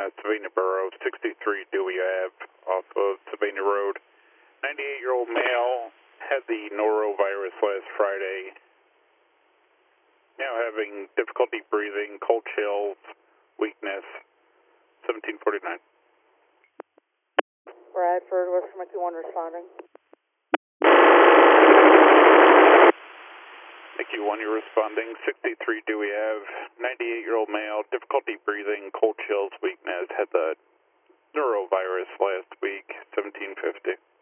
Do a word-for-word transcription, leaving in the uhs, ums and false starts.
uh, Savannah Borough, sixty-three Dewey Ave, off of Savannah Road. ninety-eight-year-old male had the norovirus last Friday. Now having difficulty breathing, cold chills, weakness, seventeen forty-nine. Bradford, Western Mickey one responding. Mickey one, you're responding. sixty-three Dewey Ave, ninety-eight-year-old male, difficulty breathing, cold chills, weakness, had the norovirus last week, seventeen fifty.